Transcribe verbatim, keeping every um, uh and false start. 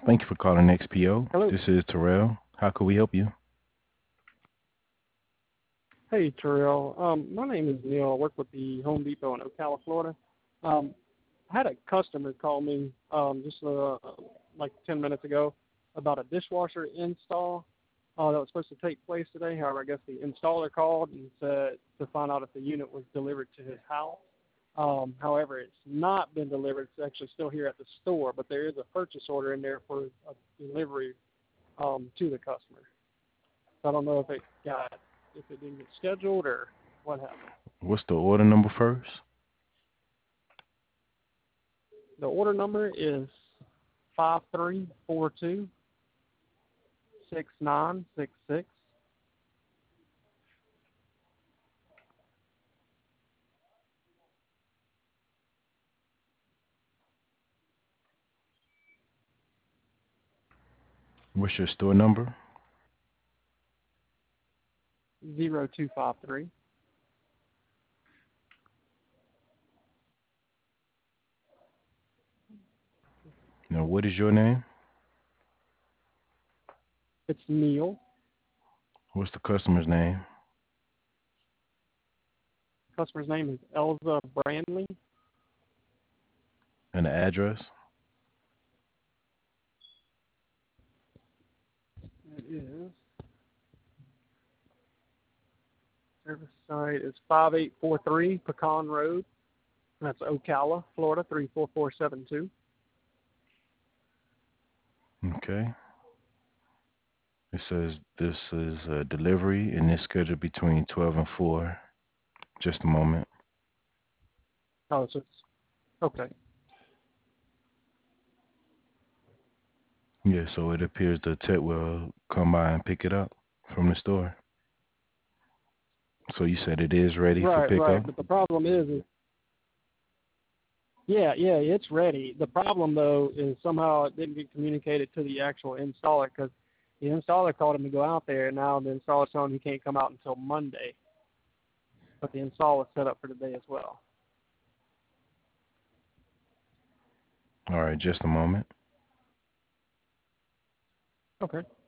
Thank you for calling X P O. Hello. This is Terrell. How can we help you? Hey, Terrell. Um, my name is Neil. I work with the Home Depot in Ocala, Florida. Um, I had a customer call me um, just uh, like ten minutes ago about a dishwasher install uh, that was supposed to take place today. However, I guess the installer called and said to find out if the unit was delivered to his house. Um, however, it's not been delivered. It's actually still here at the store, but there is a purchase order in there for a delivery um, to the customer. So I don't know if it got if it didn't get scheduled or what happened. What's the order number first? The order number is five three four two six nine six six. What's your store number? Zero two five three. Now, what is your name? It's Neil. What's the customer's name? Customer's name is Elza Brandley. And the address? It is. Service site is five eight four three Pecan Road. That's Ocala, Florida, three four four seven two. Okay. It says this is a delivery and it's scheduled between twelve and four. Just a moment. Oh, so it's okay. Yeah, so it appears the tech will come by and pick it up from the store. So you said it is ready for Right, right. pickup? But the problem is, is yeah, yeah, it's ready. The problem, though, is somehow it didn't get communicated to the actual installer because the installer called him to go out there, and now the installer's telling him he can't come out until Monday. But the install was set up for today as well. All right, just a moment. Okay.